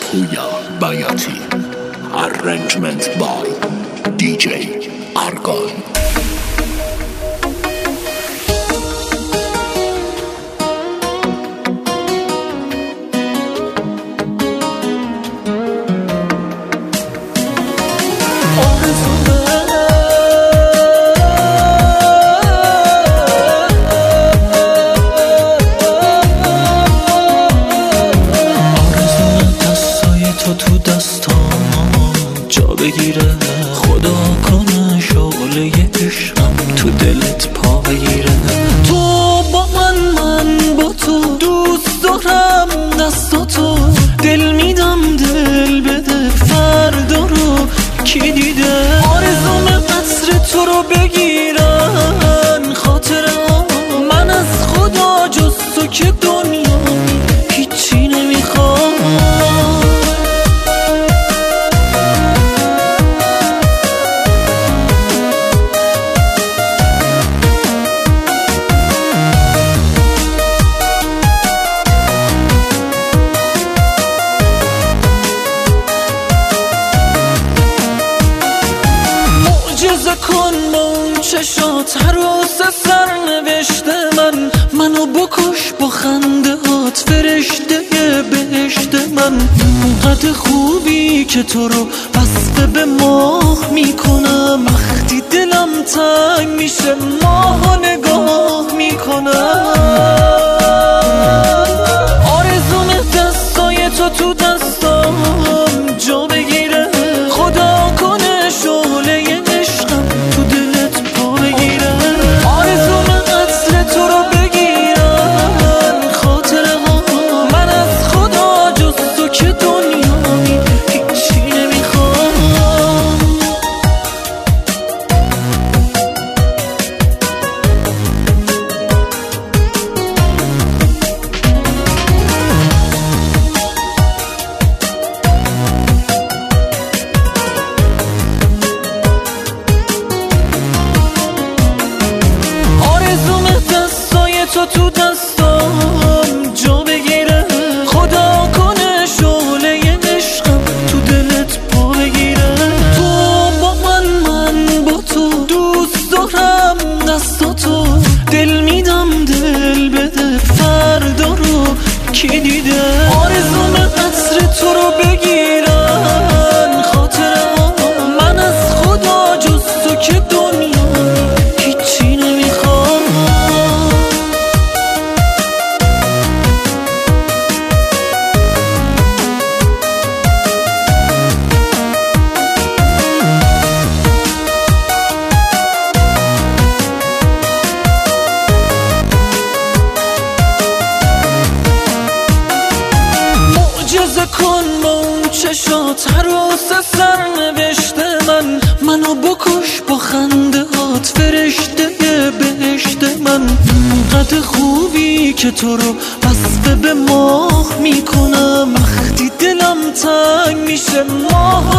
Puya Bayati. Arrangement by DJ Argon. تو دستام جا بگیره، خدا کنه شعله عشقم تو دلت پا بگیره. تو با من با تو دوست دارم، دستاتو دل میدم دل بده. فردا رو کی دیده آرزوم قصر تو رو بگیرن خاطره ها. من از خدا جز تو که دنیا هیچی نمیخوام. معجزه کن با اون چشات، عروس سرنوشت منو بکش با خنده هات، فرشته بهشت من. اونقدر خوبی که تو رو وصف به ماه میکنم، وقتی دلم تنگ میشه ماه نگاه میکنم. آرزوم دستای تو دستام جا بگیره، خدا کنه شعله عشقم تو دلت پا بگیره. آرزوم قتل تو رو بگیرن خاطره ها. من از خدا جز تو که دنیایی هیچی نمیخوام. تو دستام جا بگیره، خدا کنه شعله عشقم تو دلت پا بگیره. تو با من با تو دوست دارم، دستاتو دل میدم دل بده. فردا رو کی دیده آرزوم قصر تو رو بگیرن خاطره ها. من از خدا جز تو که دنیا هیچی نمیخوام. معجزه کن با اون چشات، عروس سرنوشت منو بکش با خنده هات، فرشته بهشت من. اونقدر خوبی که تو رو وصف به ماه میکنم، وقتی دلم تنگ میشه ماه